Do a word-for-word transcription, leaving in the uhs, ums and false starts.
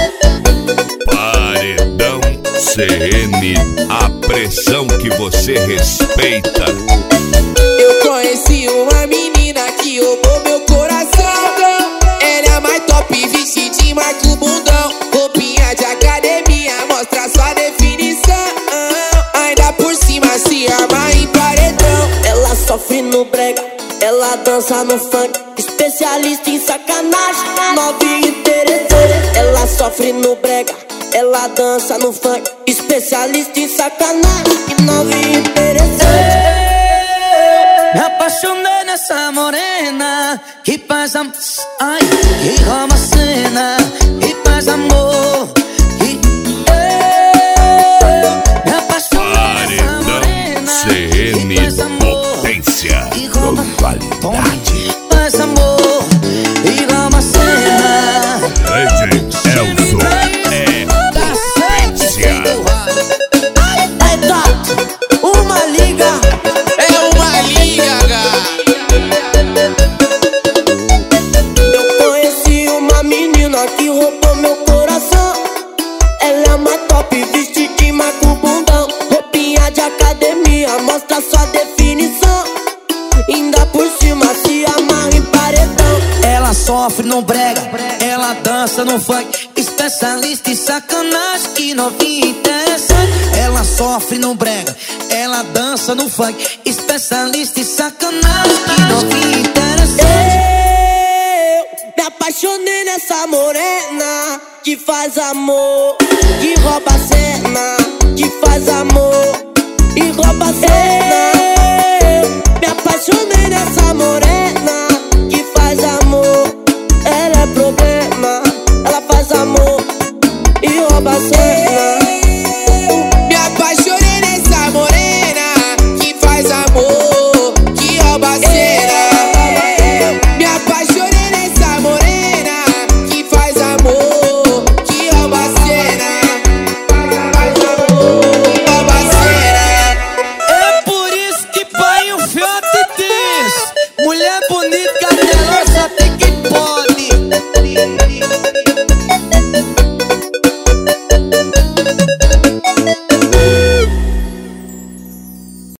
Paredão C N, a pressão que você respeita. Eu conheci uma menina que roubou meu coração. Ela é a mais top, vestidinho, marca o bundão. Roupinha de academia, mostra sua definição. Ainda por cima se arma em paredão. Ela sofre no brega, ela dança no funk, especialista em sacanagem, novinha interessante. Ela sofre no brega, ela dança no funk, especialista em sacanagem, novinha interessante. Me apaixonei nessa morena que faz am... Ai, que rouba a cena, que faz amor, que... Eu me apaixonei nessa morena C N, que faz amor, potência, que rouba... qualidade. Faz amor e rouba a cena. Legend Elzo é potência. É top, uma liga. É uma liga. Eu conheci uma menina que roubou meu coração. Ela é uma top, vestidinho, marca o bundão. Roupinha de academia, mostra sua definição. Ainda por cima se amarra em paredão. Ela sofre no brega, ela dança no funk, especialista em sacanagem, que novinha interessante. Ela sofre no brega, ela dança no funk, especialista em sacanagem, que novinha interessante. Eu me apaixonei nessa morena que faz amor, que rouba a cena, que faz amor e rouba a cena. Eu me apaixonei nessa morena